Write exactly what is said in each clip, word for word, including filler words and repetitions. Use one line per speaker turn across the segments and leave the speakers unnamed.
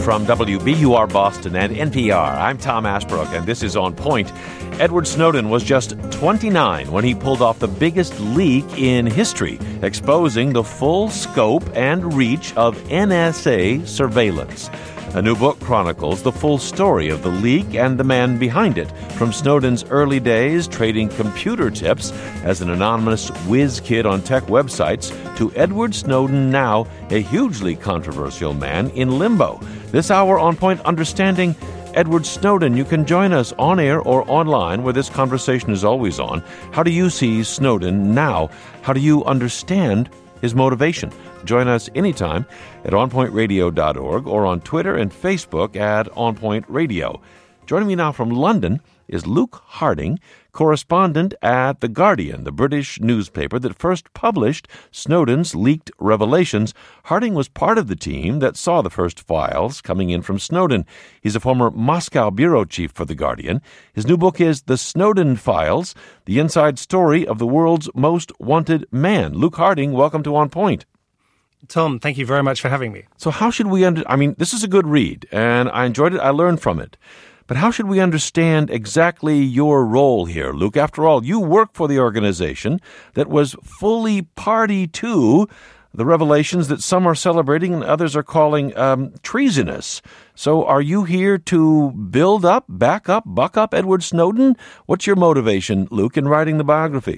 from W B U R Boston and N P R. I'm Tom Ashbrook, and this is On Point. Edward Snowden was just twenty-nine when he pulled off the biggest leak in history, exposing the full scope and reach of N S A surveillance. A new book chronicles the full story of the leak and the man behind it, from Snowden's early days trading computer tips as an anonymous whiz kid on tech websites to Edward Snowden, now a hugely controversial man in limbo. This hour on Point, understanding Edward Snowden. You can join us on air or online, where this conversation is always on. How do you see Snowden now? How do you understand his motivation? Join us anytime at on point radio dot org or on Twitter and Facebook at On Point Radio. Joining me now from London is Luke Harding, correspondent at The Guardian, the British newspaper that first published Snowden's leaked revelations. Harding was part of the team that saw the first files coming in from Snowden. He's a former Moscow bureau chief for The Guardian. His new book is The Snowden Files, the inside story of the world's most wanted man. Luke Harding, welcome to On Point.
Tom, thank you very much for having me.
So how should we under... I mean, this is a good read, and I enjoyed it. I learned from it. But how should we understand exactly your role here, Luke? After all, you work for the organization that was fully party to the revelations that some are celebrating and others are calling um, treasonous. So are you here to build up, back up, buck up Edward Snowden? What's your motivation, Luke, in writing the biography?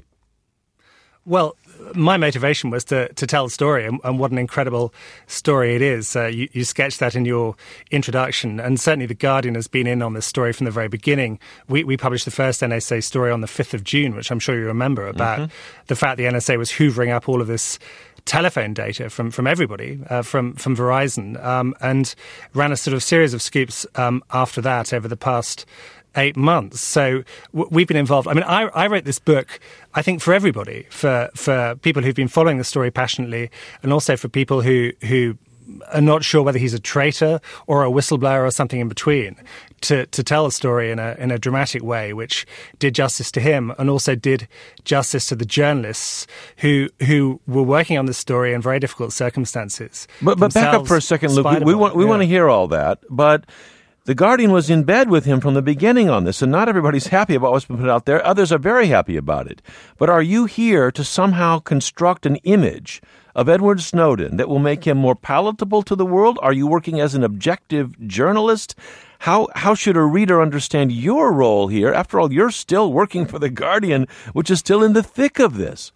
Well, my motivation was to, to tell the story, and, and what an incredible story it is. Uh, you, you sketched that in your introduction, and certainly The Guardian has been in on this story from the very beginning. We, we published the first N S A story on the fifth of June, which I'm sure you remember, about mm-hmm. the fact the N S A was hoovering up all of this telephone data from, from everybody, uh, from, from Verizon, um, and ran a sort of series of scoops um, after that over the past eight months. So w- we've been involved. I mean, I, I wrote this book, I think, for everybody, for, for people who've been following the story passionately, and also for people who, who are not sure whether he's a traitor or a whistleblower or something in between, to, to tell the story in a, in a dramatic way, which did justice to him and also did justice to the journalists who, who were working on this story in very difficult circumstances.
But, but back up for a second, Luke. We, we want, we
yeah.
want to hear all that, but The Guardian was in bed with him from the beginning on this, and not everybody's happy about what's been put out there. Others are very happy about it. But are you here to somehow construct an image of Edward Snowden that will make him more palatable to the world? Are you working as an objective journalist? How how should a reader understand your role here? After all, you're still working for The Guardian, which is still in the thick of this.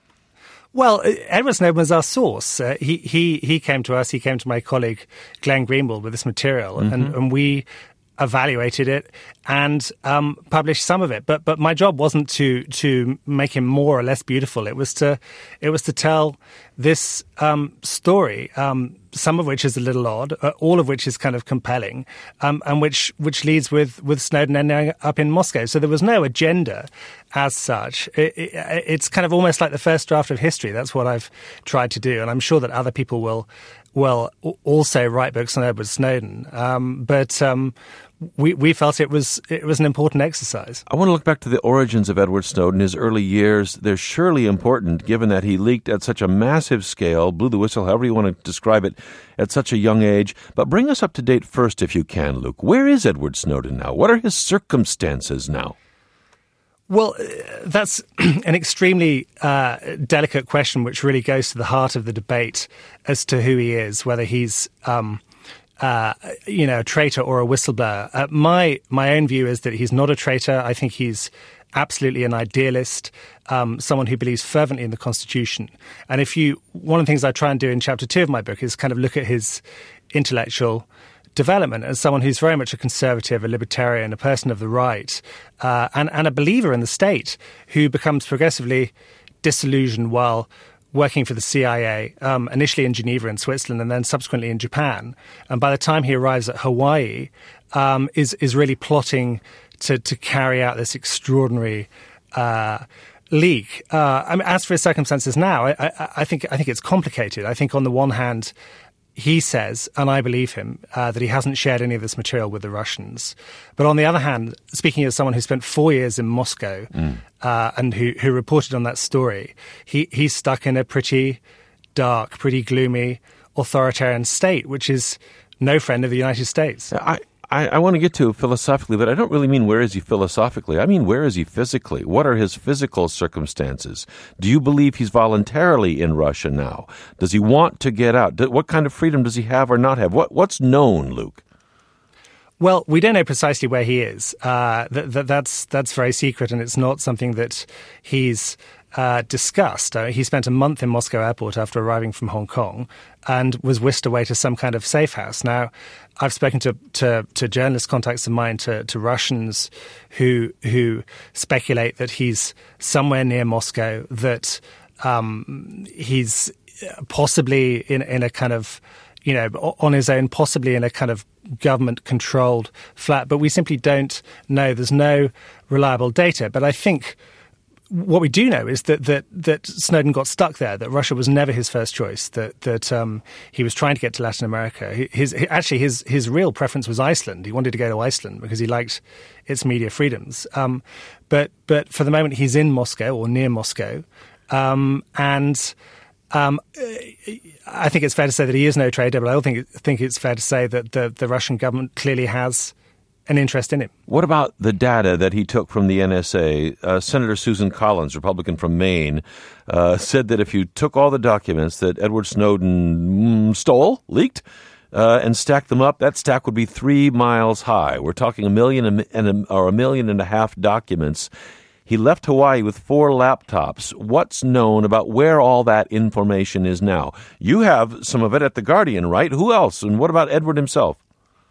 Well, Edward Snowden was our source. Uh, he he he came to us. He came to my colleague Glenn Greenwald with this material, mm-hmm. and, and we evaluated it and um, published some of it. But but my job wasn't to to make him more or less beautiful. It was to it was to tell this um, story, um, some of which is a little odd, uh, all of which is kind of compelling, um, and which which leads with with Snowden ending up in Moscow. So there was no agenda as such. It, it, it's kind of almost like the first draft of history. That's what I've tried to do, and I'm sure that other people will will also write books on Edward Snowden. Um, but um, we we felt it was it was an important exercise.
I want to look back to the origins of Edward Snowden, his early years. They're surely important, given that he leaked at such a massive scale, blew the whistle, however you want to describe it, at such a young age. But bring us up to date first, if you can, Luke. Where is Edward Snowden now? What are his circumstances now?
Well, that's an extremely uh, delicate question, which really goes to the heart of the debate as to who he is, whether he's, um, uh, you know, a traitor or a whistleblower. Uh, my my own view is that he's not a traitor. I think he's absolutely an idealist, um, someone who believes fervently in the Constitution. And if you, one of the things I try and do in chapter two of my book is kind of look at his intellectual development as someone who's very much a conservative, a libertarian, a person of the right, uh, and, and a believer in the state, who becomes progressively disillusioned while working for the C I A, um, initially in Geneva in Switzerland and then subsequently in Japan. And by the time he arrives at Hawaii, um, is is really plotting to, to carry out this extraordinary uh, leak. Uh, I mean, as for his circumstances now, I, I, I think I think it's complicated. I think on the one hand, he says, and I believe him, uh, that he hasn't shared any of this material with the Russians. But on the other hand, speaking as someone who spent four years in Moscow mm. uh, and who, who reported on that story, he, he's stuck in a pretty dark, pretty gloomy, authoritarian state, which is no friend of the United States.
I, I, I want to get to philosophically, but I don't really mean where is he philosophically. I mean, where is he physically? What are his physical circumstances? Do you believe he's voluntarily in Russia now? Does he want to get out? What kind of freedom does he have or not have? What What's known, Luke?
Well, we don't know precisely where he is. Uh, th- th- that's that's very secret, and it's not something that he's uh, discussed. Uh, he spent a month in Moscow airport after arriving from Hong Kong and was whisked away to some kind of safe house. Now, I've spoken to, to, to journalist contacts of mine, to, to Russians who who speculate that he's somewhere near Moscow, that um, he's possibly in, in a kind of, you know, on his own, possibly in a kind of government-controlled flat. But we simply don't know. There's no reliable data. But I think what we do know is that that that Snowden got stuck there, that Russia was never his first choice, that that um, he was trying to get to Latin America. His, his Actually, his, his real preference was Iceland. He wanted to go to Iceland because he liked its media freedoms. Um, but, but for the moment, he's in Moscow or near Moscow. Um, and... Um, I think it's fair to say that he is no traitor, but I don't think think it's fair to say that the, the Russian government clearly has an interest in him.
What about the data that he took from the N S A? Uh, Senator Susan Collins, Republican from Maine, uh, said that if you took all the documents that Edward Snowden mm, stole, leaked, uh, and stacked them up, that stack would be three miles high. We're talking a million and a, or a million and a half documents. He left Hawaii with four laptops. What's known about where all that information is now? You have some of it at The Guardian, right? Who else? And what about Edward himself?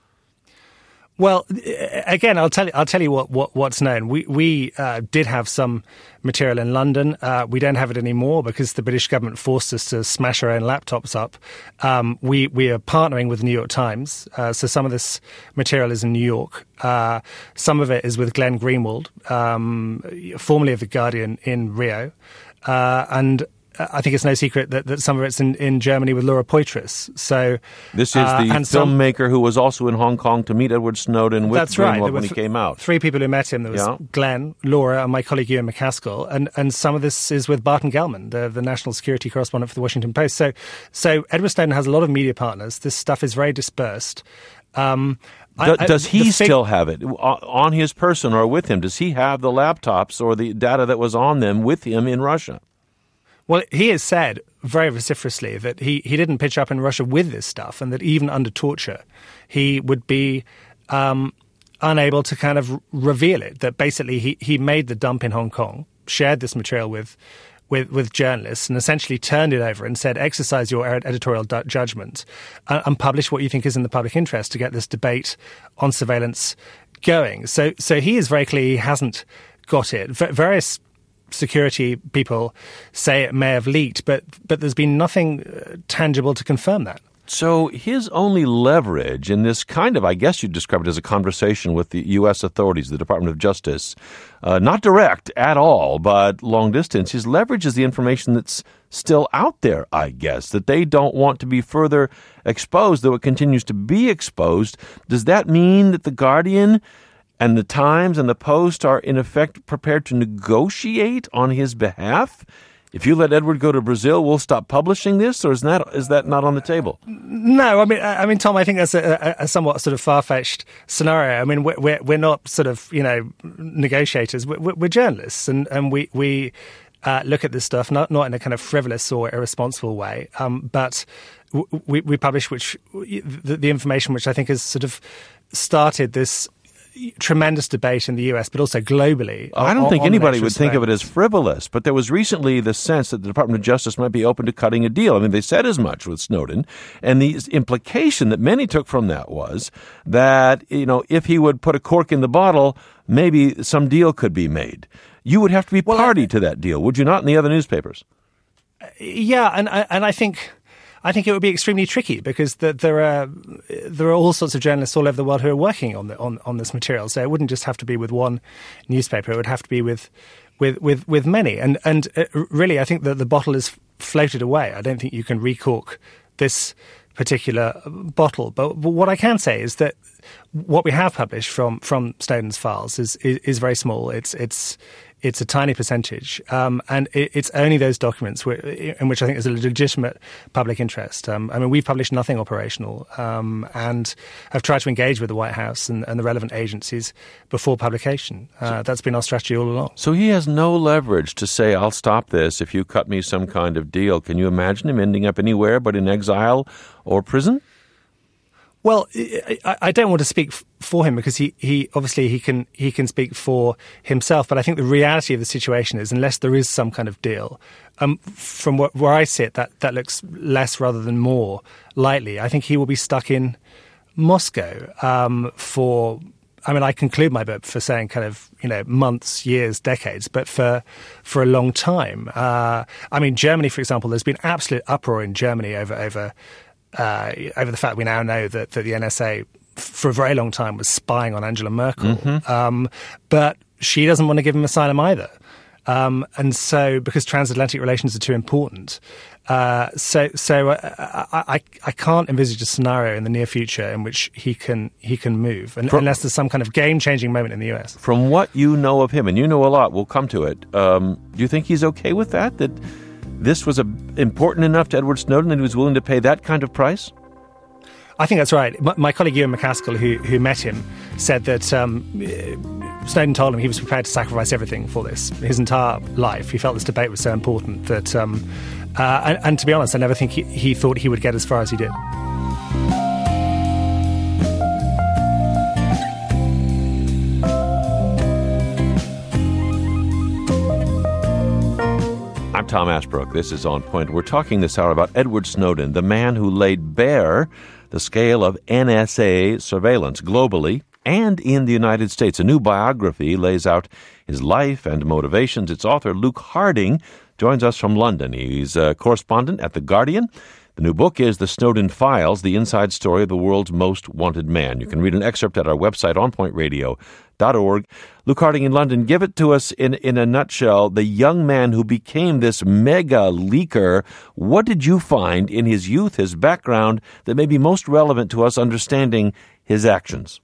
Well, again, I'll tell you. I'll tell you what, what what's known. We we uh, did have some material in London. Uh, we don't have it anymore because the British government forced us to smash our own laptops up. Um, we we are partnering with the New York Times, uh, so some of this material is in New York. Uh, some of it is with Glenn Greenwald, um, formerly of the Guardian in Rio, uh, and I think it's no secret that, that some of it's in, in Germany with Laura Poitras. So
this is the
uh,
filmmaker some, who was also in Hong Kong to meet Edward Snowden with
that's right.
Greenwald when
th-
he came out.
Three people who met him. There was
yeah.
Glenn, Laura, and my colleague Ewan McCaskill. And, and some of this is with Barton Gellman, the, the national security correspondent for the Washington Post. So, so Edward Snowden has a lot of media partners. This stuff is very dispersed. Um,
Do,
I,
does he
fig-
still have it on his person or with him? Does he have the laptops or the data that was on them with him in Russia?
Well, he has said very vociferously that he, he didn't pitch up in Russia with this stuff, and that even under torture, he would be um, unable to kind of reveal it. That basically he, he made the dump in Hong Kong, shared this material with with, with journalists, and essentially turned it over and said, exercise your editorial d- judgment uh, and publish what you think is in the public interest to get this debate on surveillance going. So, so he is very clear he hasn't got it. V- various security people say it may have leaked, but but there's been nothing uh, tangible to confirm that.
So his only leverage in this kind of, I guess you'd describe it as a conversation with the U S authorities, the Department of Justice, uh, not direct at all, but long distance, his leverage is the information that's still out there, I guess, that they don't want to be further exposed, though it continues to be exposed. Does that mean that The Guardian and the Times and the Post are, in effect, prepared to negotiate on his behalf? If you let Edward go to Brazil, we'll stop publishing this, or is that is that not on the table?
No, I mean, I mean, Tom, I think that's a, a, a somewhat sort of far-fetched scenario. I mean, we're we're, we're not sort of, you know, negotiators. We're, we're journalists, and and we we uh, look at this stuff not not in a kind of frivolous or irresponsible way, um, but we we publish which the, the information which I think has sort of started this tremendous debate in the U S, but also globally.
I don't
on,
think
on
anybody would think of it as frivolous, but there was recently the sense that the Department of Justice might be open to cutting a deal. I mean, they said as much with Snowden, and the implication that many took from that was that, you know, if he would put a cork in the bottle, maybe some deal could be made. You would have to be
well,
party
I,
to that deal, would you not, in the other newspapers?
Yeah, and and I think... I think it would be extremely tricky because the, there are there are all sorts of journalists all over the world who are working on the, on on this material. So it wouldn't just have to be with one newspaper; it would have to be with with with, with many. And and really, I think that the bottle is floated away. I don't think you can recork this particular bottle. But, but what I can say is that what we have published from from Snowden's files is is, is very small. It's it's It's a tiny percentage, um, and it, it's only those documents where, in which I think there's a legitimate public interest. Um, I mean, we've published nothing operational, um, and have tried to engage with the White House and, and the relevant agencies before publication. Uh, that's been our strategy all along.
So he has no leverage to say, I'll stop this if you cut me some kind of deal. Can you imagine him ending up anywhere but in exile or prison?
Well, I don't want to speak for him because he, he obviously he can he can speak for himself. But I think the reality of the situation is, unless there is some kind of deal, um, from where, where I sit, that, that looks less rather than more likely. I think he will be stuck in Moscow um, for. I mean, I conclude my book for saying kind of, you know, months, years, decades, but for for a long time. Uh, I mean, Germany, for example, there's been absolute uproar in Germany over over. Uh, over the fact we now know that, that the N S A, f- for a very long time, was spying on Angela Merkel. Mm-hmm. Um, but she doesn't want to give him asylum either. Um, and so, because transatlantic relations are too important, uh, so so uh, I, I I can't envisage a scenario in the near future in which he can he can move, and, from, unless there's some kind of game-changing moment in the U S.
From what you know of him, and you know a lot, we'll come to it, um, do you think he's okay with that? That this was a, important enough to Edward Snowden that he was willing to pay that kind of price?
I think that's right. My, my colleague Ewan McCaskill, who, who met him, said that um, Snowden told him he was prepared to sacrifice everything for this, his entire life. He felt this debate was so important that, um, uh, and, and to be honest, I never think he, he thought he would get as far as he did.
I'm Tom Ashbrook. This is On Point. We're talking this hour about Edward Snowden, the man who laid bare the scale of N S A surveillance globally and in the United States. A new biography lays out his life and motivations. Its author, Luke Harding, joins us from London. He's a correspondent at The Guardian. The new book is The Snowden Files, the inside story of the world's most wanted man. You can read an excerpt at our website, on point radio dot org. Luke Harding in London, give it to us in, in a nutshell, the young man who became this mega leaker. What did you find in his youth, his background, that may be most relevant to us understanding his actions?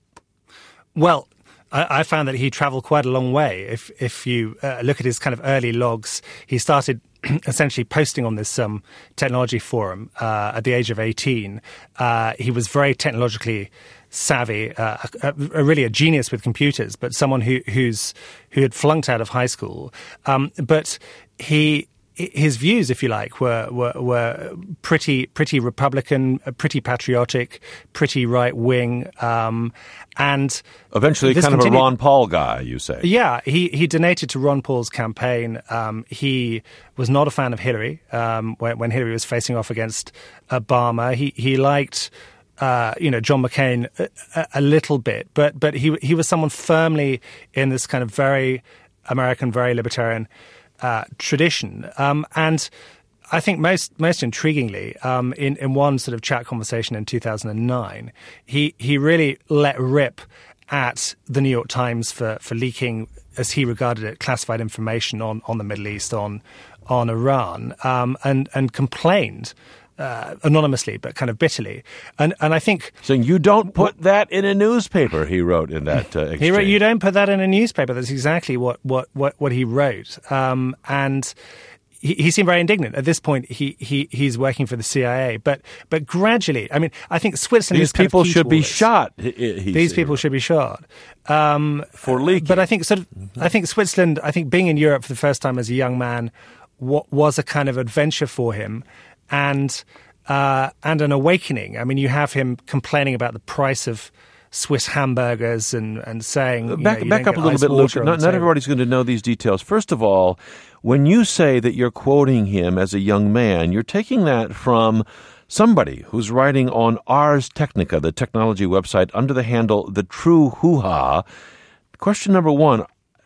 Well, I, I found that he traveled quite a long way. If if you uh, look at his kind of early logs, he started essentially posting on this um, technology forum uh, at the age of eighteen. Uh, he was very technologically savvy, uh, a, a, really a genius with computers, but someone who who's who had flunked out of high school. Um, but he. His views, if you like, were were, were pretty pretty Republican, pretty patriotic, pretty right wing, um, and
eventually kind of continued. A Ron Paul guy, you say? Yeah,
he he donated to Ron Paul's campaign. Um, he was not a fan of Hillary um, when, when Hillary was facing off against Obama. He he liked. Uh, you know, John McCain a, a little bit, but but he he was someone firmly in this kind of very American, very libertarian Uh, tradition. Um, and I think most most intriguingly, um, in, in one sort of chat conversation in two thousand nine, he, he really let rip at the New York Times for, for leaking, as he regarded it, classified information on, on the Middle East, on on Iran, um, and, and complained Uh, anonymously, but kind of bitterly, and and I think
saying you don't put that in a newspaper. He wrote in that uh, exchange.
He wrote, you don't put that in a newspaper. That's exactly what what what, what he wrote, um, and he, he seemed very indignant. At this point, he he he's working for the C I A, but but gradually, I mean, I think Switzerland.
These
is
people
kind of
should be
this.
shot. He, he
These
said.
people should be shot um,
for leaking.
But I think sort of, I think Switzerland. I think being in Europe for the first time as a young man w- was a kind of adventure for him, and. Uh, and an awakening. I mean, you have him complaining about the price of Swiss hamburgers and, and saying... You
back
know, you
back up a little bit, Luke. Not, not everybody's going to know these details. First of all, when you say that you're quoting him as a young man, you're taking that from somebody who's writing on Ars Technica, the technology website, under the handle The True Hoo-Ha. Question number one,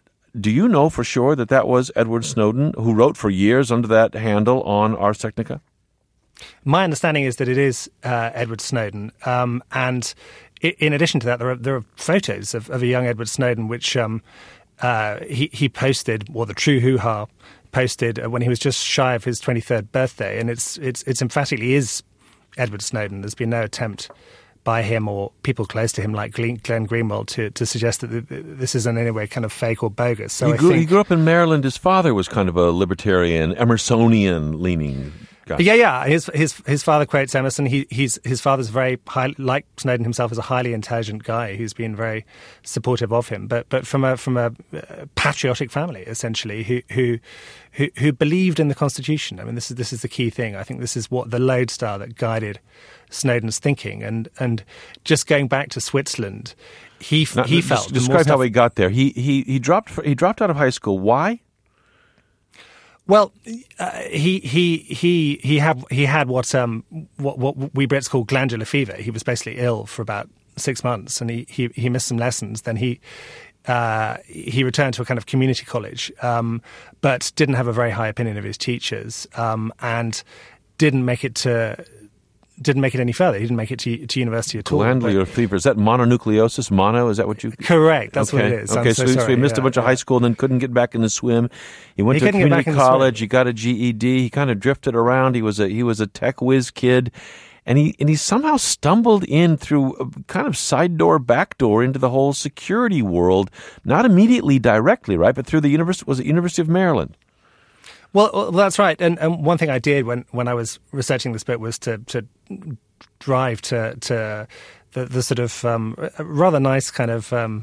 do you know for sure that that was Edward Snowden, who wrote for years under that handle on Ars Technica?
My understanding is that it is uh, Edward Snowden, um, and I- in addition to that, there are there are photos of, of a young Edward Snowden, which um, uh, he he posted, or the True Hoo-Ha posted uh, when he was just shy of his twenty-third birthday, and it's it's it's emphatically is Edward Snowden. There's been no attempt by him or people close to him like Glenn, Glenn Greenwald to, to suggest that this is in any way kind of fake or bogus. So
he,
I
grew,
think,
he grew up in Maryland. His father was kind of a libertarian, Emersonian-leaning guy.
Yeah, yeah. His his his father quotes Emerson. He he's his father's very high, like Snowden himself, is a highly intelligent guy who's been very supportive of him. But but from a from a patriotic family essentially, who who who, who believed in the Constitution. I mean, this is this is the key thing. I think this is what the lodestar that guided Snowden's thinking. And and just going back to Switzerland, he
now,
he felt
describe how he got there. He he he dropped he dropped out of high school. Why?
Well, uh, he he he he had he had what um what what we Brits call glandular fever. He was basically ill for about six months, and he he, he missed some lessons. Then he uh, he returned to a kind of community college, um, but didn't have a very high opinion of his teachers, um, and didn't make it to. Didn't make it any further. He didn't make it to, to university at all.
Glandular fever. Is that mononucleosis? Mono? Is that what you...
Correct. That's
okay.
what it is.
Okay,
I'm
so,
so,
so
sorry.
he missed
yeah,
a bunch of
yeah.
high school and then couldn't get back in the swim. He went
he
to a community college. He got a G E D. He kind of drifted around. He was a he was a tech whiz kid. And he and he somehow stumbled in through a kind of side door, back door into the whole security world. Not immediately directly, right? But through the university, was it University of Maryland?
Well, well that's right. And, and one thing I did when, when I was researching this book was to... to drive to to the, the sort of um, rather nice kind of um,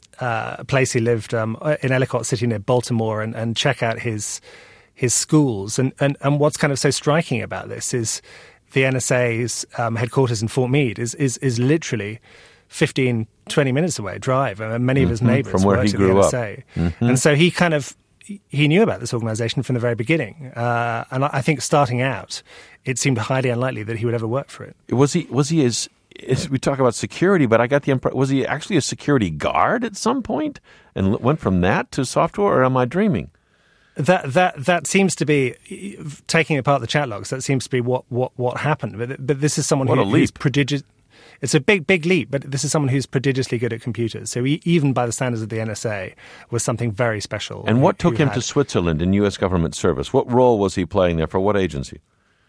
uh, place he lived um, in Ellicott City near Baltimore, and, and check out his his schools. And, and and what's kind of so striking about this is the N S A's um, headquarters in Fort Meade is is is literally fifteen, twenty minutes away drive. And many of his
mm-hmm.
neighbors
from where
worked
he
at
grew
the
up.
N S A,
mm-hmm.
and so he kind of he knew about this organization from the very beginning. Uh, and I think starting out, it seemed highly unlikely that he would ever work for it.
Was he? Was he as, as we talk about security? But I got the impression, was he actually a security guard at some point and went from that to software? Or am I dreaming?
That that that seems to be, taking apart the chat logs, that seems to be what what, what happened. But but this is someone
what
who,
a leap.
who's prodigious. It's a big, big leap, but this is someone who's prodigiously good at computers. So he, even by the standards of the N S A, was something very special.
And what took him
had.
to Switzerland in U S government service? What role was he playing there? For what agency?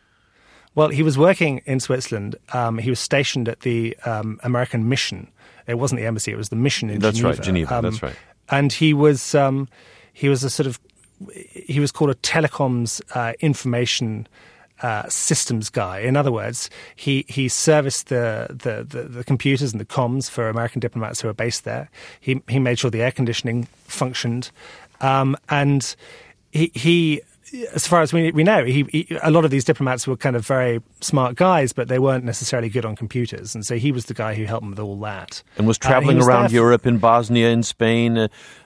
Well, he was working in Switzerland. Um, he was stationed at the um, American mission. It wasn't the embassy; it was the mission in
that's
Geneva.
That's right, Geneva.
Um,
that's right.
And he was um, he was a sort of he was called a telecoms uh, information uh, systems guy. In other words, he he serviced the, the the the computers and the comms for American diplomats who were based there. He he made sure the air conditioning functioned, um, and he he. As far as we we know, he, he, a lot of these diplomats were kind of very smart guys, but they weren't necessarily good on computers. And so he was the guy who helped them with all that.
And was traveling
uh, and
around
for,
Europe, in Bosnia, in Spain, uh,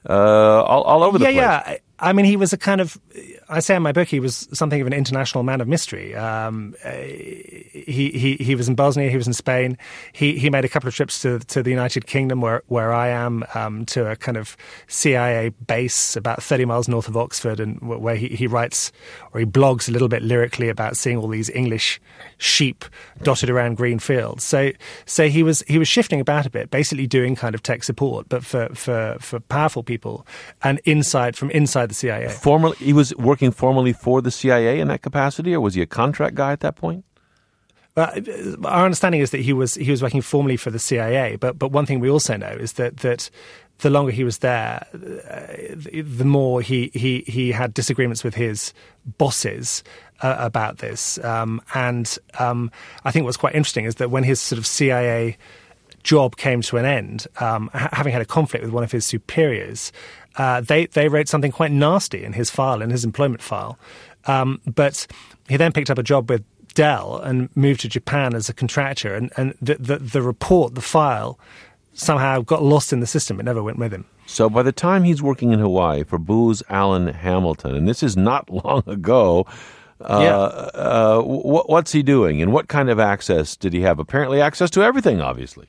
all, all over the
yeah,
place.
Yeah, yeah. I mean, he was a kind of, I say in my book, he was something of an international man of mystery. Um, he, he he was in Bosnia, he was in Spain. He he made a couple of trips to to the United Kingdom, where where I am, um, to a kind of C I A base about thirty miles north of Oxford, and where he, he writes or he blogs a little bit lyrically about seeing all these English sheep dotted around green fields. So so he was he was shifting about a bit, basically doing kind of tech support, but for for for powerful people and inside from inside the C I A.
Formally, he was working formally for the C I A in that capacity, or was he a contract guy at that point?
Uh, our understanding is that he was he was working formally for the C I A, but but one thing we also know is that that the longer he was there, uh, the more he, he, he had disagreements with his bosses uh, about this. Um, and um, I think what's quite interesting is that when his sort of C I A job came to an end, um, ha- having had a conflict with one of his superiors, uh, they they wrote something quite nasty in his file, in his employment file. Um, but he then picked up a job with Dell and moved to Japan as a contractor, and, and the, the, the report, the file, somehow got lost in the system. It never went with him.
So by the time he's working in Hawaii for Booz Allen Hamilton, and this is not long ago, uh,
yeah.
uh, w- what's he doing, and what kind of access did he have? Apparently access to everything, obviously.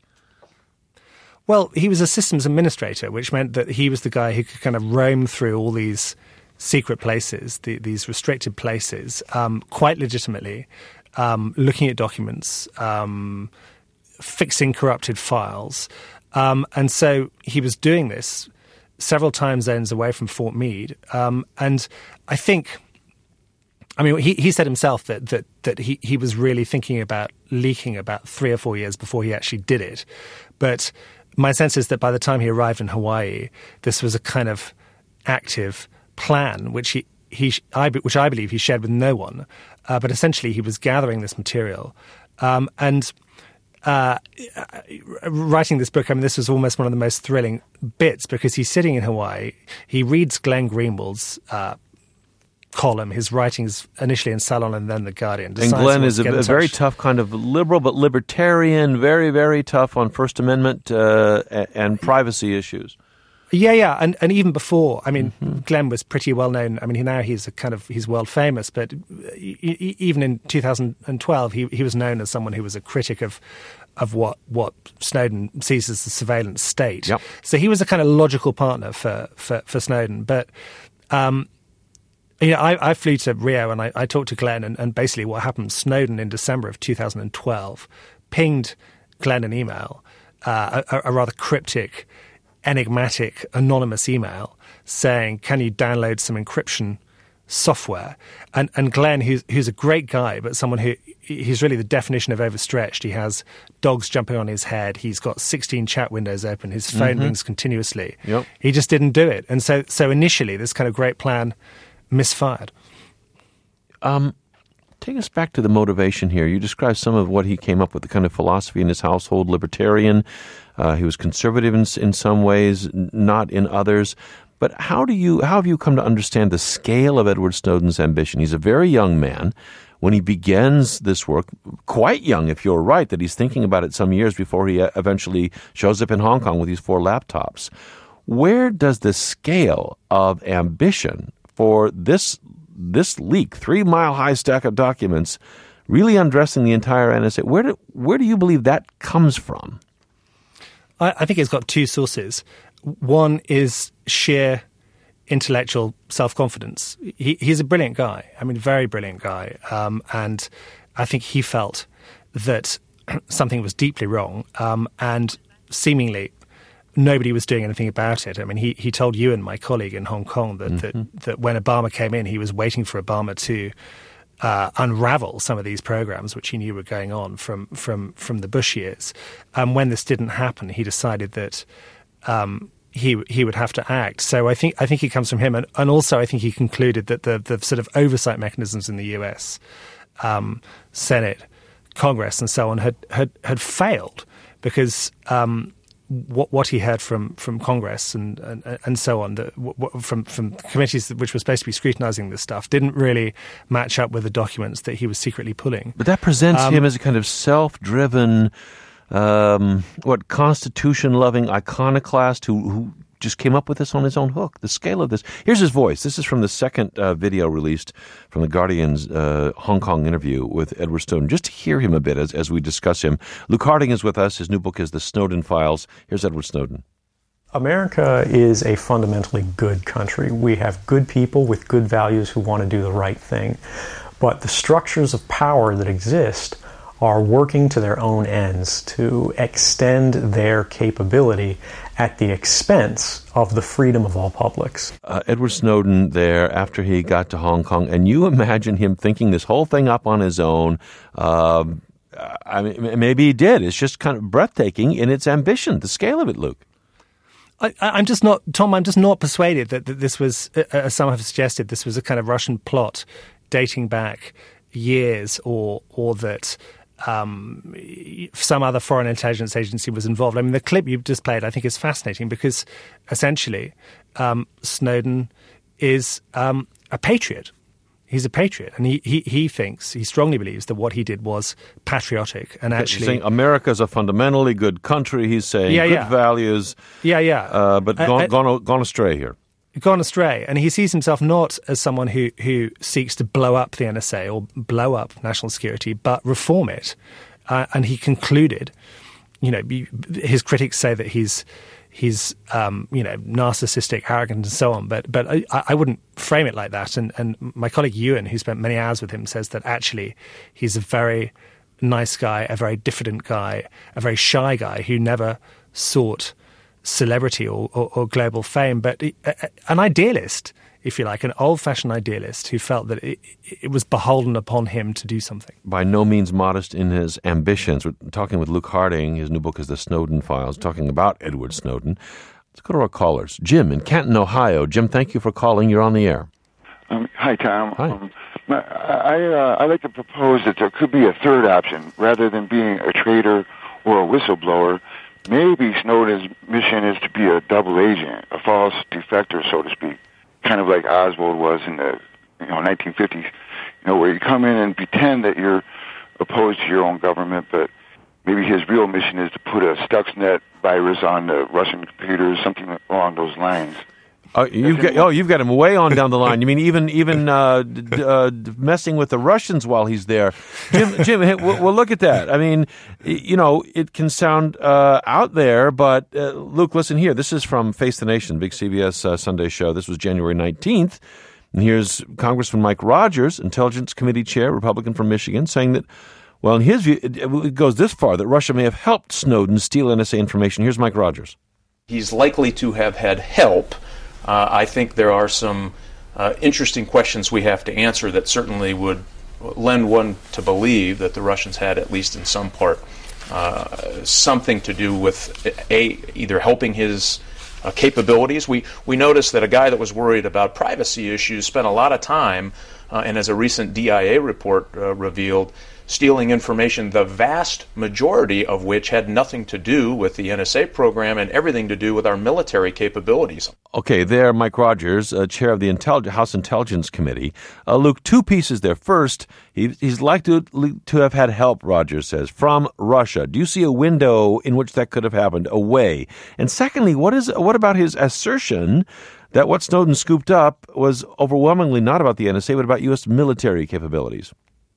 Well, he was a systems administrator, which meant that he was the guy who could kind of roam through all these secret places, the, these restricted places, um, quite legitimately, um, looking at documents, um, fixing corrupted files. Um, and so he was doing this several time zones away from Fort Meade. Um, and I think I mean, he, he said himself that that that he, he was really thinking about leaking about three or four years before he actually did it. But my sense is that by the time he arrived in Hawaii, this was a kind of active plan, which he, he I, which I believe he shared with no one. Uh, but essentially, he was gathering this material um, and uh, writing this book. I mean, this was almost one of the most thrilling bits because he's sitting in Hawaii. He reads Glenn Greenwald's Uh, column, his writings initially in Salon and then The Guardian.
And Glenn is a, a very tough kind of liberal but libertarian, very, very tough on First Amendment uh, and privacy issues.
Yeah, yeah, and and even before, I mean, mm-hmm. Glenn was pretty well known. I mean, he, now he's a kind of he's world famous, but e- even in two thousand twelve, he he was known as someone who was a critic of of what what Snowden sees as the surveillance state.
Yep.
So he was a kind of logical partner for for, for Snowden, but. Um, You know, I, I flew to Rio and I, I talked to Glenn, and, and basically what happened, Snowden in December of two thousand twelve pinged Glenn an email, uh, a, a rather cryptic, enigmatic, anonymous email saying, can you download some encryption software? And, and Glenn, who's, who's a great guy, but someone who, he's really the definition of overstretched. He has dogs jumping on his head. He's got sixteen chat windows open. His phone mm-hmm. rings continuously.
Yep.
He just didn't do it. And so, so initially, this kind of great plan misfired.
Um, take us back to the motivation here. You described some of what he came up with, the kind of philosophy in his household, libertarian. Uh, he was conservative in, in some ways, not in others. But how do you, how have you come to understand the scale of Edward Snowden's ambition? He's a very young man. When he begins this work, quite young, if you're right, that he's thinking about it some years before he eventually shows up in Hong Kong with these four laptops. Where does the scale of ambition for this this leak, three-mile-high stack of documents, really undressing the entire N S A, where do, where do you believe that comes from?
I, I think it's got two sources. One is sheer intellectual self-confidence. He, he's a brilliant guy. I mean, very brilliant guy. Um, and I think he felt that something was deeply wrong um, and seemingly nobody was doing anything about it. I mean, he, he told Ewan, my colleague in Hong Kong, that, mm-hmm. that, that when Obama came in, he was waiting for Obama to uh, unravel some of these programs, which he knew were going on from from, from the Bush years. And when this didn't happen, he decided that um, he he would have to act. So I think I think it comes from him. And, and also I think he concluded that the, the sort of oversight mechanisms in the U S, um, Senate, Congress, and so on had, had, had failed because um, What, what he heard from, from Congress and, and, and so on, the, what, from, from committees which were supposed to be scrutinizing this stuff, didn't really match up with the documents that he was secretly pulling.
But that presents
um,
him as a kind of self-driven, um, what, constitution-loving iconoclast who, who just came up with this on his own hook. The scale of this. Here's his voice. This is from the second uh, video released from The Guardian's uh, Hong Kong interview with Edward Snowden. Just to hear him a bit as, as we discuss him. Luke Harding is with us. His new book is The Snowden Files. Here's Edward Snowden.
America is a fundamentally good country. We have good people with good values who want to do the right thing. But the structures of power that exist are working to their own ends to extend their capability at the expense of the freedom of all publics.
Uh, Edward Snowden there after he got to Hong Kong, and you imagine him thinking this whole thing up on his own. Uh, I mean, maybe he did. It's just kind of breathtaking in its ambition, the scale of it, Luke.
I, I'm just not, Tom, I'm just not persuaded that, that this was, as some have suggested, this was a kind of Russian plot dating back years or or that Um, some other foreign intelligence agency was involved. I mean, the clip you've just played, I think, is fascinating because essentially um, Snowden is um, a patriot. He's a patriot, and he, he, he thinks, he strongly believes that what he did was patriotic. And actually,
he's saying America's a fundamentally good country. He's saying
yeah,
good
yeah.
values.
Yeah, yeah.
Uh, but gone, uh, gone, gone astray here.
Gone astray. And he sees himself not as someone who, who seeks to blow up the N S A or blow up national security, but reform it. Uh, and he concluded, you know, his critics say that he's he's um, you know, narcissistic, arrogant, and so on. But but I, I wouldn't frame it like that. And and my colleague Ewan, who spent many hours with him, says that actually he's a very nice guy, a very diffident guy, a very shy guy who never sought celebrity or, or, or global fame, but an idealist if you like, an old-fashioned idealist who felt that it, it was beholden upon him to do something.
By no means modest in his ambitions. We're talking with Luke Harding. His new book is The Snowden Files, talking about Edward Snowden. Let's go to our callers. Jim in Canton, Ohio. Jim, thank you for calling. You're on the air.
Um, hi, Tom.
Hi.
Um, I, I, uh, I like to propose that there could be a third option. Rather than being a traitor or a whistleblower, maybe Snowden's mission is to be a double agent, a false defector, so to speak, kind of like Oswald was in the you know nineteen fifties, you know, where you come in and pretend that you're opposed to your own government, but maybe his real mission is to put a Stuxnet virus on the Russian computers, something along those lines.
Uh, you've got, oh, you've got him way on down the line. You mean even even uh, d- uh, messing with the Russians while he's there? Jim, Jim, hey, well, well, look at that. I mean, you know, it can sound uh, out there, but uh, Luke, listen here. This is from Face the Nation, big C B S uh, Sunday show. This was January nineteenth. And here's Congressman Mike Rogers, Intelligence Committee Chair, Republican from Michigan, saying that, well, in his view, it, it goes this far, that Russia may have helped Snowden steal N S A information. Here's Mike Rogers.
He's likely to have had help. Uh, I think there are some uh, interesting questions we have to answer that certainly would lend one to believe that the Russians had, at least in some part, uh, something to do with a either helping his uh, capabilities. We we noticed that a guy that was worried about privacy issues spent a lot of time, uh, and as a recent D I A report uh, revealed, stealing information, the vast majority of which had nothing to do with the N S A program and everything to do with our military capabilities.
Okay, there, Mike Rogers, uh, chair of the Intelli- House Intelligence Committee. Uh, Luke, two pieces there. First, he, he's likely to, to have had help, Rogers says, from Russia. Do you see a window in which that could have happened? A way. And secondly, what is what about his assertion that what Snowden scooped up was overwhelmingly not about the N S A, but about U S military capabilities?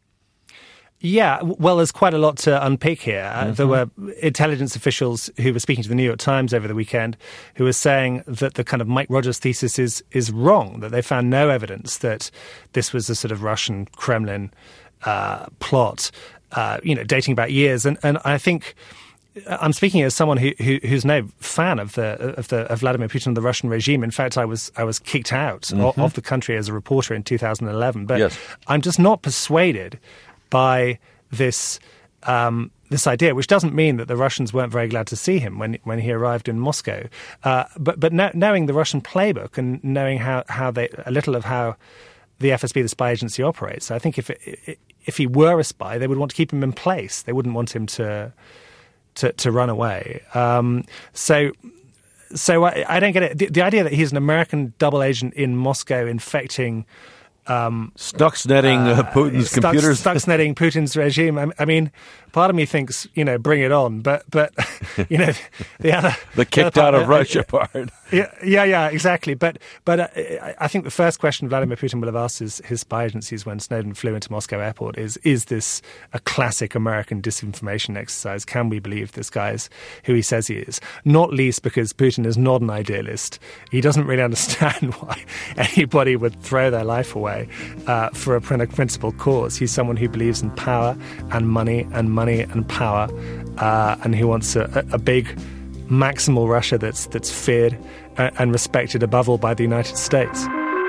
Yeah, well, there's quite a lot to unpick here. Uh,
mm-hmm.
There were intelligence officials who were speaking to the New York Times over the weekend who were saying that the kind of Mike Rogers thesis is is wrong, that they found no evidence that this was a sort of Russian Kremlin uh, plot, uh, you know, dating back years. And and I think I'm speaking as someone who, who who's no fan of the of the of Vladimir Putin and the Russian regime. In fact, I was I was kicked out mm-hmm. of, of the country as a reporter in two thousand eleven. But
yes.
I'm just not persuaded by this um, this idea, which doesn't mean that the Russians weren't very glad to see him when when he arrived in Moscow. Uh, but but no, knowing the Russian playbook and knowing how, how they a little of how the F S B, the spy agency, operates, I think if it, if he were a spy, they would want to keep him in place. They wouldn't want him to to, to run away. Um, so. So I, I don't get it. The, the idea that he's an American double agent in Moscow infecting. Um,
Stuxnetting uh, Putin's
Stux,
computers.
Stuxnetting Putin's regime. I, I mean, part of me thinks, you know, bring it on. But, but you know, the other...
the kicked
the
out
part,
of Russia uh, part.
Yeah, yeah, yeah, exactly. But but uh, I think the first question Vladimir Putin will have asked his, his spy agencies when Snowden flew into Moscow airport is, is this a classic American disinformation exercise? Can we believe this guy is who he says he is? Not least because Putin is not an idealist. He doesn't really understand why anybody would throw their life away uh, for a principled cause. He's someone who believes in power and money and money and power uh, and who wants a, a big... maximal Russia that's that's feared and respected above all by the United States.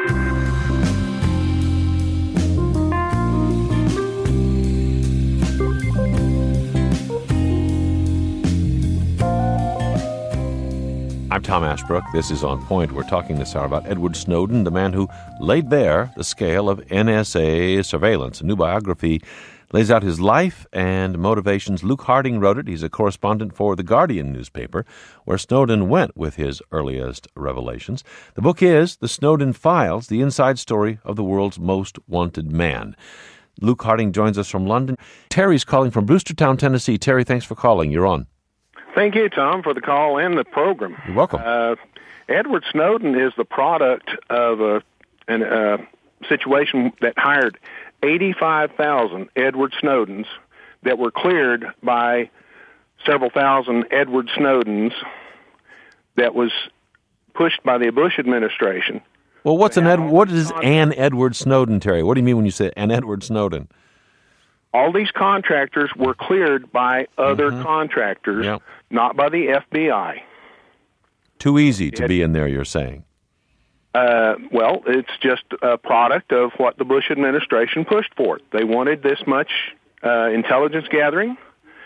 I'm Tom Ashbrook. This is On Point. We're talking this hour about Edward Snowden, the man who laid bare the scale of N S A surveillance. A new biography lays out his life and motivations. Luke Harding wrote it. He's a correspondent for The Guardian newspaper, where Snowden went with his earliest revelations. The book is The Snowden Files, the inside story of the world's most wanted man. Luke Harding joins us from London. Terry's calling from Brewstertown, Tennessee. Terry, thanks for calling. You're on.
Thank you, Tom, for the call and the program.
You're welcome.
Uh, Edward Snowden is the product of a, an, uh, situation that hired eighty-five thousand Edward Snowdens that were cleared by several thousand Edward Snowdens that was pushed by the Bush administration.
Well, what's an Ed, what is an Edward Snowden, Terry? What do you mean when you say an Edward Snowden?
All these contractors were cleared by other
mm-hmm.
contractors,
yep.
not by the F B I.
Too easy to it, be in there, you're saying?
Uh, well, it's just a product of what the Bush administration pushed for. They wanted this much uh, intelligence gathering,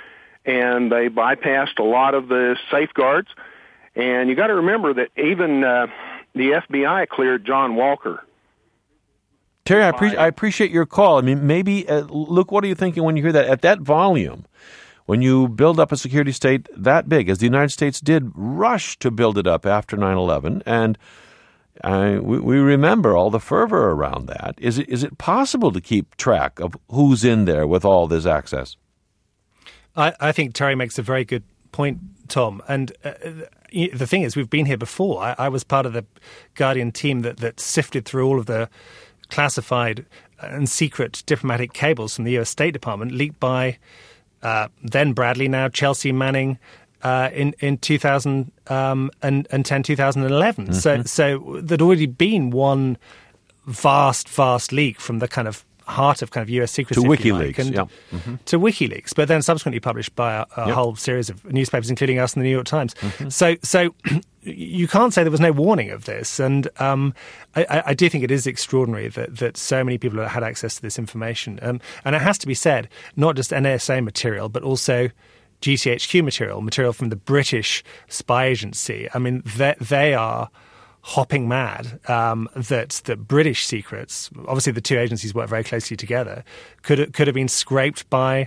and they bypassed a lot of the safeguards. And you got to remember that even uh, the F B I cleared John Walker.
Terry, I, pre- I appreciate your call. I mean, maybe, uh, Luke, what are you thinking when you hear that? At that volume, when you build up a security state that big, as the United States did rush to build it up after nine eleven, and uh, we, we remember all the fervor around that, is it, is it possible to keep track of who's in there with all this access?
I, I think Terry makes a very good point, Tom. And uh, the thing is, we've been here before. I, I was part of the Guardian team that, that sifted through all of the classified and secret diplomatic cables from the U S State Department leaked by uh, then Bradley, now Chelsea Manning, uh, in in two thousand ten, two thousand eleven. Mm-hmm. So so there'd already been one vast, vast leak from the kind of heart of kind of U S secrecy
to WikiLeaks,
like, and
yeah. Mm-hmm.
to WikiLeaks, but then subsequently published by a, a
yep.
whole series of newspapers, including us and the New York Times.
Mm-hmm.
So, so you can't say there was no warning of this, and um, I, I do think it is extraordinary that that so many people had access to this information. Um, and it has to be said, not just N S A material, but also G C H Q material, material from the British spy agency. I mean, they, they are hopping mad um, that the British secrets, obviously the two agencies work very closely together, could could have been scraped by,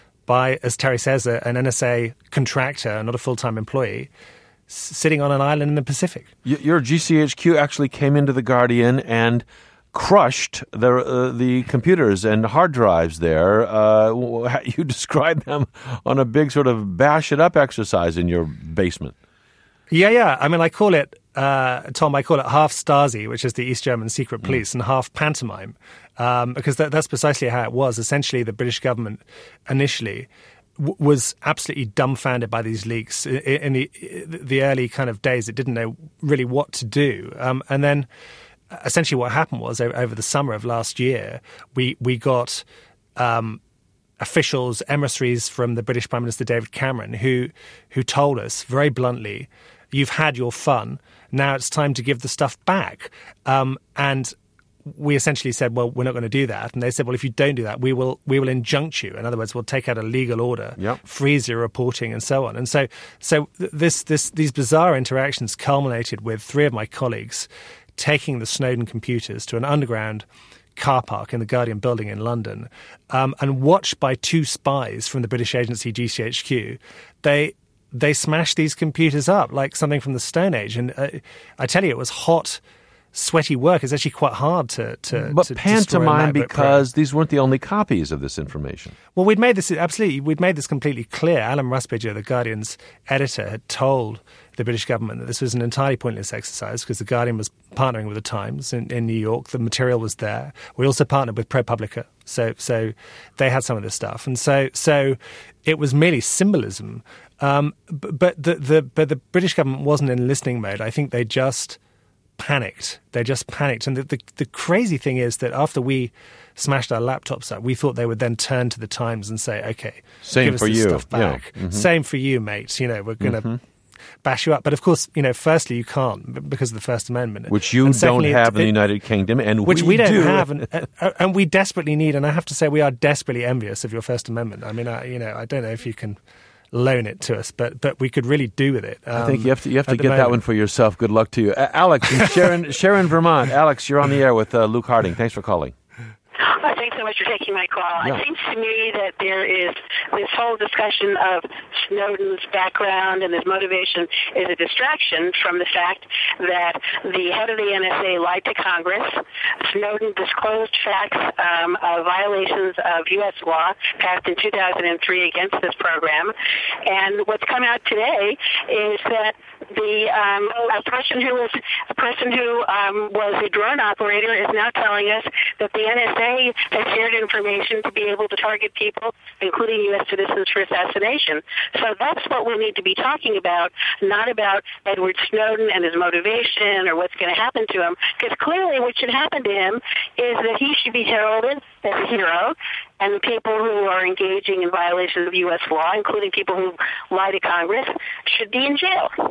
by as Terry says, a, an N S A contractor, not a full-time employee, s- sitting on an island in the Pacific.
Y- your G C H Q actually came into the Guardian and crushed the uh, the computers and hard drives there. Uh, you described them on a big sort of bash-it-up exercise in your basement.
Yeah, yeah. I mean, I call it, uh, Tom, I call it half Stasi, which is the East German secret police, mm. and half pantomime, um, because that, that's precisely how it was. Essentially, the British government initially w- was absolutely dumbfounded by these leaks. In, in the the early kind of days, it didn't know really what to do. Um, and then essentially what happened was over the summer of last year, we, we got um, officials, emissaries from the British Prime Minister David Cameron, who who told us very bluntly, you've had your fun. Now it's time to give the stuff back. Um, and we essentially said, well, we're not going to do that. And they said, well, if you don't do that, we will we will injunct you. In other words, we'll take out a legal order,
yep.
freeze your reporting, and so on. And so, so this this these bizarre interactions culminated with three of my colleagues taking the Snowden computers to an underground car park in the Guardian building in London, um, and watched by two spies from the British agency G C H Q. They they smashed these computers up like something from the Stone Age. And uh, I tell you, it was hot, sweaty work. It's actually quite hard to to
But
to
pantomime, because these weren't the only copies of this information.
Well, we'd made this, absolutely, we'd made this completely clear. Alan Rusbridger, the Guardian's editor, had told the British government that this was an entirely pointless exercise because the Guardian was partnering with the Times in, in New York. The material was there. We also partnered with ProPublica, so so they had some of this stuff, and so so it was merely symbolism. Um, but the, the but the British government wasn't in listening mode. I think they just panicked. They just panicked, and the, the the crazy thing is that after we smashed our laptops up, we thought they would then turn to the Times and say, "Okay,
same
give us
for
this
you,
stuff back.
yeah. Mm-hmm.
Same for you, mate. You know, we're going to." Mm-hmm. bash you up. But of course, you know, firstly, you can't because of the First Amendment.
Which you
secondly,
don't have
it,
in the United Kingdom, and
which
we,
we don't
do.
have, and, and, and we desperately need. And I have to say, we are desperately envious of your First Amendment. I mean, I, you know, I don't know if you can loan it to us, but but we could really do with it. Um,
I think you have to you have to get
moment.
that one for yourself. Good luck to you. Uh, Alex in Sharon, Sharon, Vermont. Alex, you're on the air with uh, Luke Harding. Thanks for calling.
Oh, thanks so much for taking my call.
Yeah.
It seems to me that there is this whole discussion of Snowden's background and his motivation is a distraction from the fact that the head of the N S A lied to Congress. Snowden disclosed facts um, of violations of U S law passed in two thousand three against this program. And what's come out today is that the um, a person who was a person who um, was a drone operator is now telling us that the N S A has shared information to be able to target people, including U S citizens, for assassination. So that's what we need to be talking about, not about Edward Snowden and his motivation or what's going to happen to him, because clearly what should happen to him is that he should be heralded as a hero, and the people who are engaging in violations of U S law, including people who lie to Congress, should be in jail.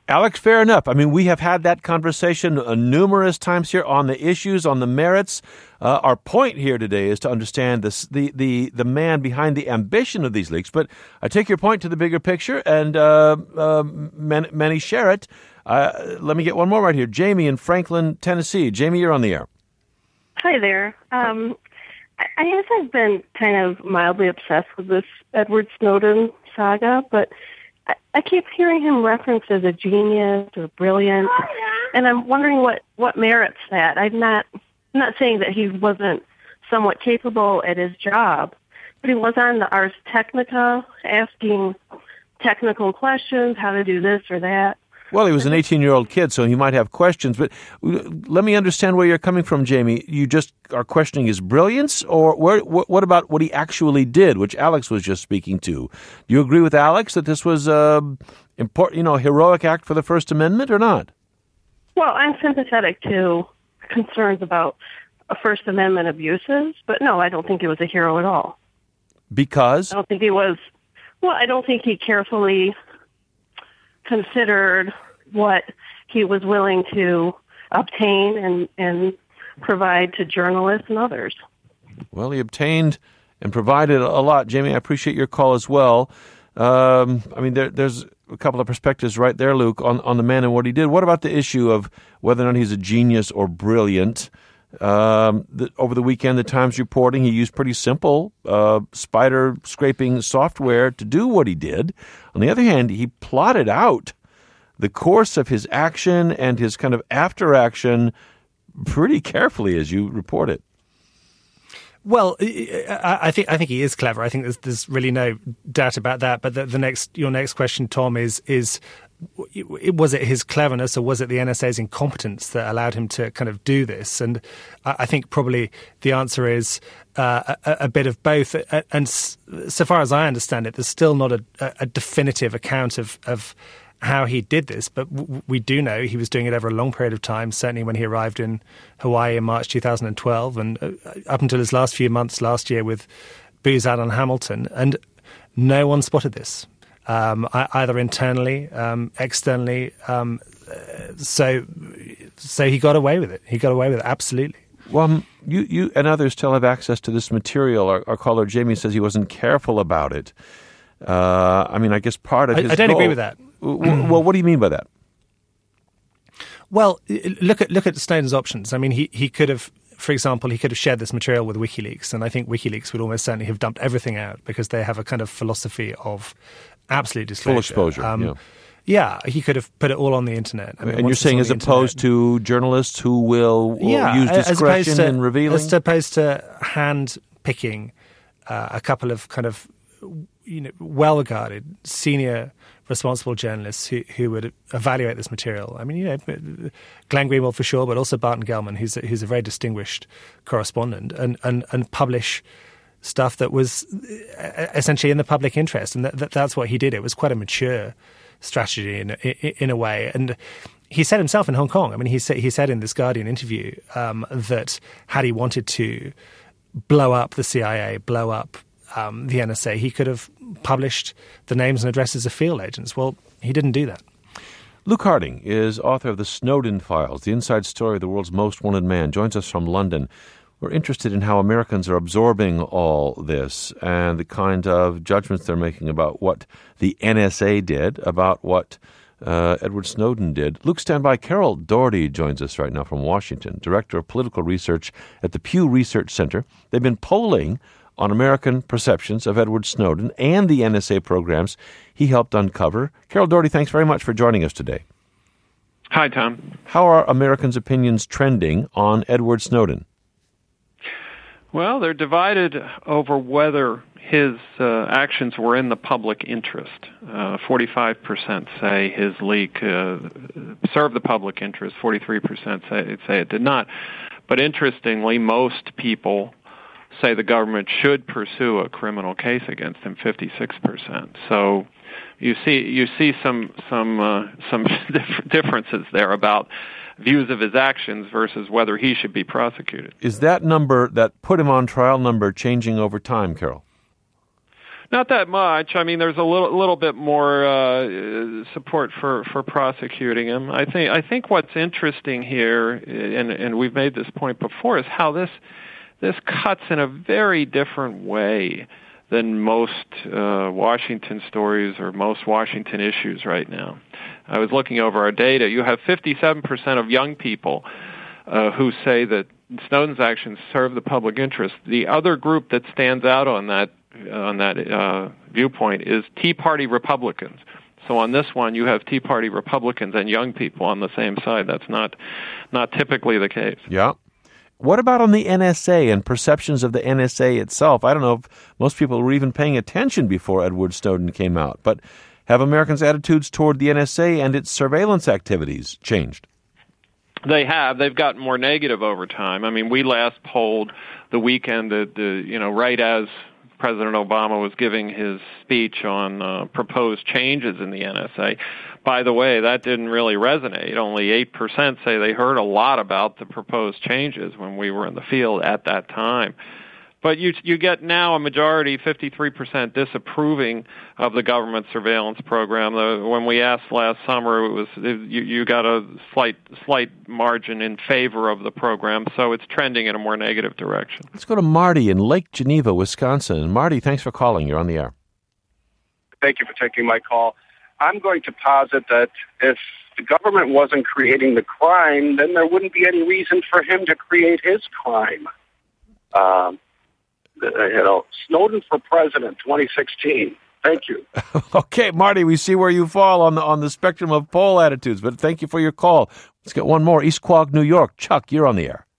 Alex, fair enough. I mean, we have had that conversation uh, numerous times here on the issues, on the merits. Uh, our point here today is to understand this, the, the, the man behind the ambition of these leaks. But I take your point to the bigger picture, and uh, uh, many, many share it. Uh, let me get one more right here. Jamie in Franklin, Tennessee. Jamie, you're on the air.
Hi there. Um, I guess I've been kind of mildly obsessed with this Edward Snowden saga, but I, I keep hearing him referenced as a genius or brilliant, and I'm wondering what, what merits that. I'm not I'm not saying that he wasn't somewhat capable at his job, but he was on the Ars Technica asking technical questions, how to do this or that.
Well, he was an eighteen-year-old kid, so he might have questions. But let me understand where you're coming from, Jamie. You just are questioning his brilliance, or where, what about what he actually did, which Alex was just speaking to? Do you agree with Alex that this was a important, you know, heroic act for the First Amendment, or not?
Well, I'm sympathetic to concerns about First Amendment abuses, but no, I don't think he was a hero at all.
Because?
I don't think he was. Well, I don't think he carefully considered what he was willing to obtain and, and provide to journalists and others.
Well, he obtained and provided a lot. Jamie, I appreciate your call as well. Um, I mean, there, there's a couple of perspectives right there, Luke, on, on the man and what he did. What about the issue of whether or not he's a genius or brilliant? Um, the, over the weekend, the Times reporting he used pretty simple uh, spider scraping software to do what he did. On the other hand, he plotted out the course of his action and his kind of after action pretty carefully, as you report it.
Well, I think I think he is clever. I think there's there's really no doubt about that. But the, the next your next question, Tom, is is was it his cleverness or was it the N S A's incompetence that allowed him to kind of do this? And I think probably the answer is uh, a, a bit of both. And so far as I understand it, there's still not a, a definitive account of, of how he did this, but we do know he was doing it over a long period of time, certainly when he arrived in Hawaii in March two thousand twelve and up until his last few months last year with Booz Allen Hamilton. And no one spotted this. Um, either internally, um, externally. Um, so, so he got away with it. He got away with it, absolutely.
Well, um, you, you and others still have access to this material. Our, our caller Jamie says he wasn't careful about it. Uh, I mean, I guess part of
I,
his
I don't
goal,
agree with that.
Well, what do you mean by that?
Well, look at look at Snowden's options. I mean, he, he could have, for example, he could have shared this material with WikiLeaks, and I think WikiLeaks would almost certainly have dumped everything out because they have a kind of philosophy of absolute disclosure.
Full exposure,
um,
yeah.
Yeah, he could have put it all on the internet. I mean,
and you're saying as opposed
internet,
to journalists who will, will
yeah,
use discretion
to,
in revealing?
As opposed to hand-picking uh, a couple of kind of you know well-regarded senior responsible journalists who, who would evaluate this material. I mean, you know, Glenn Greenwald for sure, but also Barton Gellman, who's a, who's a very distinguished correspondent, and, and, and publish stuff that was essentially in the public interest. And that, that, that's what he did. It was quite a mature strategy in, in, in a way. And he said himself in Hong Kong, I mean, he said, he said in this Guardian interview um, that had he wanted to blow up the C I A, blow up Um, the N S A, he could have published the names and addresses of field agents. Well, he didn't do that.
Luke Harding is author of The Snowden Files, the inside story of the world's most wanted man, joins us from London. We're interested in how Americans are absorbing all this and the kind of judgments they're making about what the N S A did, about what uh, Edward Snowden did. Luke, stand by. Carol Doherty joins us right now from Washington, Director of Political Research at the Pew Research Center. They've been polling on American perceptions of Edward Snowden and the N S A programs he helped uncover. Carol Doherty, thanks very much for joining us today.
Hi, Tom.
How are Americans' opinions trending on Edward Snowden?
Well, they're divided over whether his uh, actions were in the public interest. Uh, forty-five percent say his leak uh, served the public interest. forty-three percent say, say it did not. But interestingly, most people say the government should pursue a criminal case against him, fifty-six percent. So you see you see some some uh, some differences there about views of his actions versus whether he should be prosecuted.
Is that number, that put him on trial number, changing over time, Carol?
Not that much. I mean, there's a little little bit more uh, support for, for prosecuting him. I think I think what's interesting here, and and we've made this point before, is how this this cuts in a very different way than most uh, Washington stories or most Washington issues right now. I was looking over our data. You have fifty-seven percent of young people uh, who say that Snowden's actions serve the public interest. The other group that stands out on that on that uh, viewpoint is Tea Party Republicans. So on this one, you have Tea Party Republicans and young people on the same side. That's not not typically the case.
Yeah. What about on the N S A and perceptions of the N S A itself? I don't know if most people were even paying attention before Edward Snowden came out, but have Americans' attitudes toward the N S A and its surveillance activities changed?
They have. They've gotten more negative over time. I mean, we last polled the weekend, the, the you know, right as President Obama was giving his speech on uh, proposed changes in the N S A. By the way, that didn't really resonate. Only eight percent say they heard a lot about the proposed changes when we were in the field at that time. But you you get now a majority, fifty-three percent, disapproving of the government surveillance program. The, when we asked last summer, it was you, you got a slight slight margin in favor of the program, so it's trending in a more negative direction.
Let's go to Marty in Lake Geneva, Wisconsin. Marty, thanks for calling. You're on the air.
Thank you for taking my call. I'm going to posit that if the government wasn't creating the crime, then there wouldn't be any reason for him to create his crime. Um, you know, Snowden for president, twenty sixteen. Thank you.
Okay, Marty, we see where you fall on the on the spectrum of poll attitudes, but thank you for your call. Let's get one more. East Quogue, New York. Chuck, you're on the air.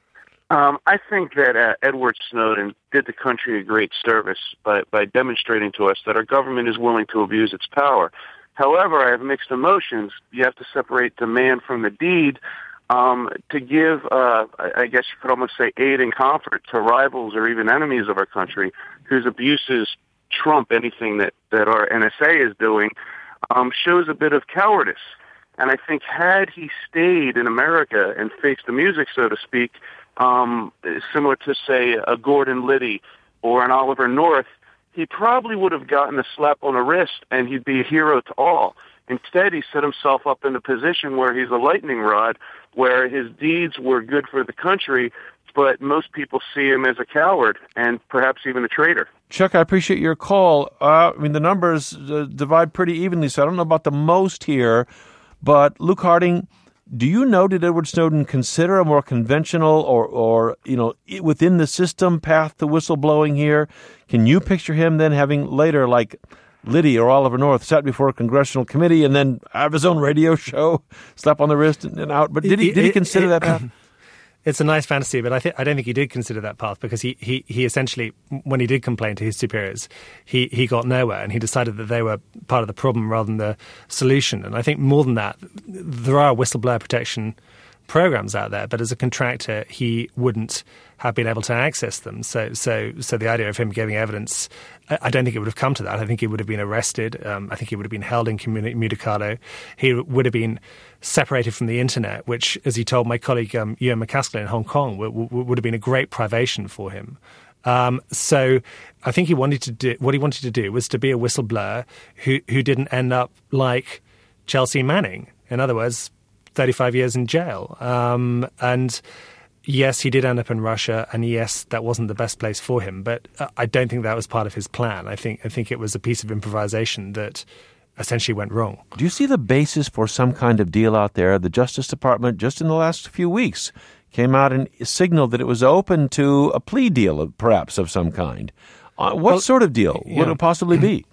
Um, I think that uh, Edward Snowden did the country a great service by, by demonstrating to us that our government is willing to abuse its power. However, I have mixed emotions. You have to separate the man from the deed. Um, to give, uh, I guess you could almost say, aid and comfort to rivals or even enemies of our country whose abuses trump anything that, that our N S A is doing, um, shows a bit of cowardice. And I think had he stayed in America and faced the music, so to speak, um, similar to, say, a Gordon Liddy or an Oliver North, he probably would have gotten a slap on the wrist and he'd be a hero to all. Instead, he set himself up in a position where he's a lightning rod, where his deeds were good for the country, but most people see him as a coward and perhaps even a traitor.
Chuck, I appreciate your call. Uh, I mean, the numbers uh, divide pretty evenly, so I don't know about the most here. But Luke Harding, do you know, did Edward Snowden consider a more conventional or, or you know, within the system path to whistleblowing here? Can you picture him then having later, like Liddy or Oliver North, sat before a congressional committee and then have his own radio show, slap on the wrist and, and out? But did he did he consider that path?
It's a nice fantasy, but I think I don't think he did consider that path because he, he, he essentially, when he did complain to his superiors, he, he got nowhere and he decided that they were part of the problem rather than the solution. And I think more than that, there are whistleblower protection programs out there, but as a contractor, he wouldn't have been able to access them. So, so, so the idea of him giving evidence, I don't think it would have come to that. I think he would have been arrested. Um, I think he would have been held incommunicado. He would have been separated from the internet, which, as he told my colleague um, Ewan McCaskill in Hong Kong, w- w- would have been a great privation for him. Um, so, I think he wanted to do what he wanted to do was to be a whistleblower who who didn't end up like Chelsea Manning. In other words, thirty-five years in jail. Um, and yes, he did end up in Russia, and yes, that wasn't the best place for him. But I don't think that was part of his plan. I think I think it was a piece of improvisation that essentially went wrong.
Do you see the basis for some kind of deal out there? The Justice Department, just in the last few weeks, came out and signaled that it was open to a plea deal, perhaps, of some kind. Uh, what well, sort of deal would yeah. it possibly be?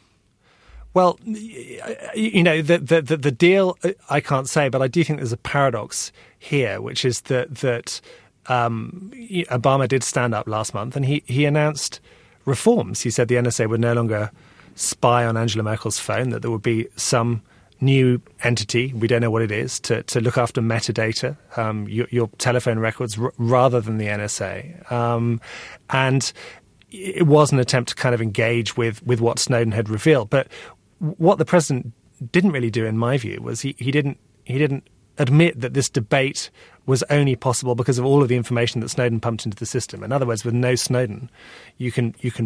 Well, you know, the, the the the deal, I can't say, but I do think there's a paradox here, which is that that um, Obama did stand up last month and he, he announced reforms. He said the N S A would no longer spy on Angela Merkel's phone, that there would be some new entity, we don't know what it is, to, to look after metadata, um, your, your telephone records, r- rather than the N S A. Um, and it was an attempt to kind of engage with, with what Snowden had revealed. But what the president didn't really do, in my view, was he, he didn't he didn't admit that this debate was only possible because of all of the information that Snowden pumped into the system. In other words, with no Snowden, you can you can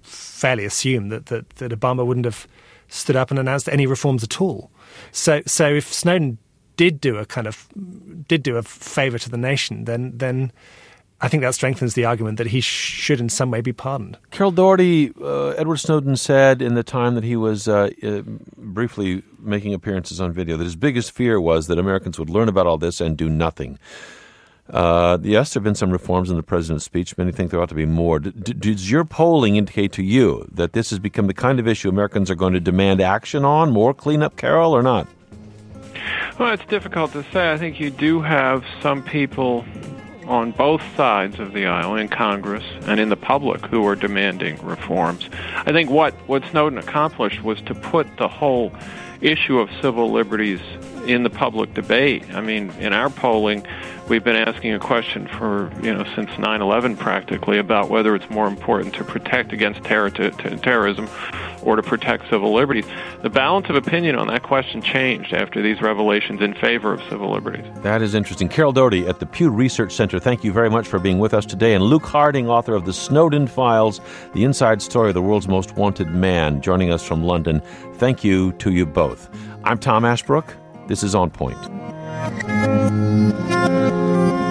fairly assume that, that, that Obama wouldn't have stood up and announced any reforms at all. So so if Snowden did do a kind of did do a favor to the nation, then then I think that strengthens the argument that he should in some way be pardoned.
Carol Doherty, uh, Edward Snowden said in the time that he was uh, uh, briefly making appearances on video that his biggest fear was that Americans would learn about all this and do nothing. Uh, yes, there have been some reforms in the president's speech. Many think there ought to be more. D- d- does your polling indicate to you that this has become the kind of issue Americans are going to demand action on, more cleanup, Carol, or not?
Well, it's difficult to say. I think you do have some people on both sides of the aisle, in Congress and in the public, who are demanding reforms. I think what, what Snowden accomplished was to put the whole issue of civil liberties in the public debate. I mean, in our polling, we've been asking a question for, you know, since nine eleven practically about whether it's more important to protect against terror to, to terrorism or to protect civil liberties. The balance of opinion on that question changed after these revelations in favor of civil liberties.
That is interesting. Carol Doherty at the Pew Research Center, thank you very much for being with us today. And Luke Harding, author of The Snowden Files, the inside story of the world's most wanted man, joining us from London. Thank you to you both. I'm Tom Ashbrook. This is On Point.